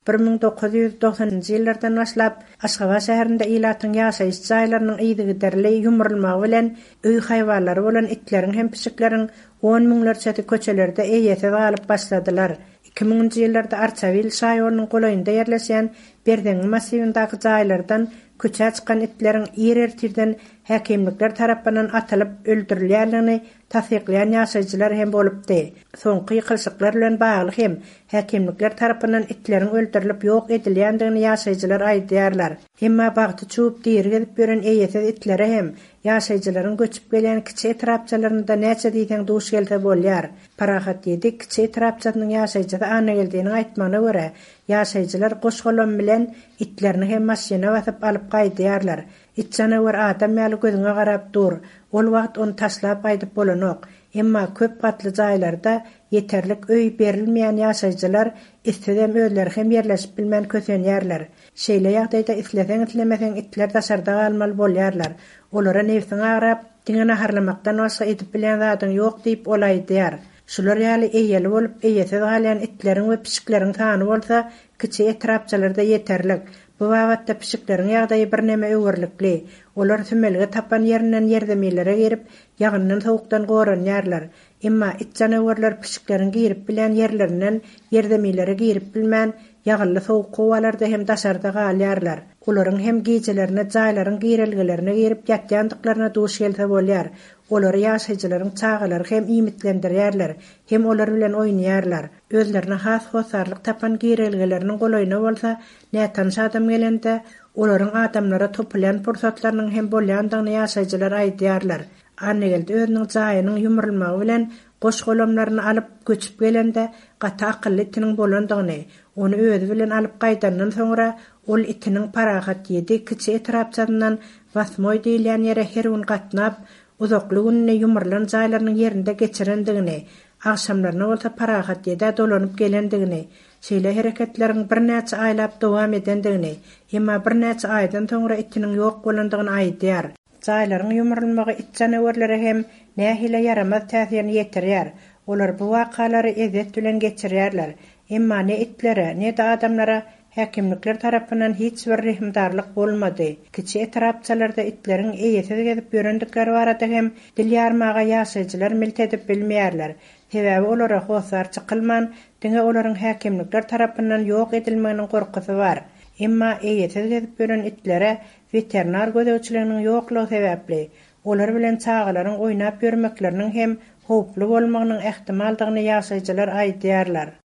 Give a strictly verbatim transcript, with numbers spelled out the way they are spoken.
bir ming dokuz yüz doksancı ýyllardan başlap Aşgabat şäherinde ilatyň ýaşaýyş jaýlarynyň ýygydy derle ýumrulmagy bilen öý haýwanlary bolan itleriň hem pişiklerin on miňlerçe köçelerde eýete galyp başladylar. iki miňinji ýyllarda Arçavil şaýolynyň golaýynda ýerleşen Berdeň massywyndaky jaýlardan köçe çykan itleriň ýer-ýertirden häkimlikler tarapyndan atylyp öldürilýänligini tasdiklaýan ýaşaýjylar hem bolupdy. Soňky ýykylşyklar bilen bagly hem häkimlikler tarapyndan itleriň öldürilip ýok edilýändigini ýaşaýjylar aýdýarlar. Emma bagty çup diýeri gelip gören eýete itlere hem ýaşaýjylaryň göçüp gelýän kiçi etrapçalarynda näçe diýsen duş gelse bolýar. Parahat ýedik kiçi etrapçasynyň ýaşaýjyda ana geldiğini aýtmagyna görä, ýaşaýjylar goşgolan bilen itlerini hem maşyna basyp alyp gaýdýarlar. It janawer adam ýaly gözüňe garap dur. Ol wagt onu taşlap aýdyp bolanok. Emma köp gatly jaýlarda ýeterlik öý berilmeýän ýaşaýjylar istedem öýler hem ýerleşip bilmän kösenýärler. Şeýle ýagdaýda isleseň islemeseň itler daşarda galmaly bolýarlar. Olara nefsiň agrap, diňe harlamakdan başga edip bilen zadyň ýok diýip olaýdýar. Şular ýaly eýeli bolup eýese galýan itleriň we pişikleriň sany bolsa, kiçi etrapçalarda ýeterlik. Bu wagtda pişiklerin ýagdaýy bir näme öwürlikli. Olar sümelge tapan ýerinden ýerdemilere girip, ýagyndan sowukdan goranýarlar. Emma it janawerler pişiklerin girip bilen ýerlerinden ýerdemilere girip bilmän, ýagylly sowuk gowalarda hem daşarda galýarlar. Olaryň hem gijelerini jaýlaryň girilgilerine girip ýatýandyklaryna duş gelse bolýar. Olar ýaşaýjylaryň çağalary hem imitlendirýärler, hem olar bilen oýnaýarlar. Özlerine has hosarlyk tapan girilgileriniň golaýyna bolsa, nätan adam gelende olaryň adamlara topulýan pursatlarynyň hem bolýandygyny ýaşaýjylar aýdýarlar. Anne geldi özüniň jaýynyň ýumrulmagy bilen goş golamlaryny alyp göçüp gelende gata akylly itiniň bolandygyny, onu özü bilen alyp gaýdandan soňra ol itiniň parahat ýedi kiçi etrapçandan basmoý diýilýän ýere her gün gatnap, uzakly günne ýumurlan jaýlarynyň ýerinde geçirendigini, akşamlaryna bolsa parahat ýede dolanyp gelendigini, şeýle hereketleriň bir näçe aýlap dowam edendigini, emma bir näçe aýdan soňra itiniň ýok bolandygyny aýdýar. Jaýlaryň ýumurlanmagy it janawerlere hem nähile yaramaz täsirini ýetirýär. Olar bu wakalary ezet bilen geçirýärler. Emma ne itlere, ne de adamlara häkimlikler tarapyndan hiç bir rehimdarlyk bolmady. Kiçi etrapçalarda itleriň eýese gezip görendikleri barada hem dil ýarmaga ýaşaýjylar milt edip bilmeýärler. Sebäbi olara hosar çykylman, diňe olaryň häkimlikler tarapyndan ýok edilmeginiň gorkusy bar. Emma eýese gezip gören itlere veterinar gözäçiliginiň ýoklugy sebäpli olar bilen çağalaryň oýnap görmekleriniň hem howply bolmagynyň ähtimaldygyny ýaşaýjylar aýdýarlar.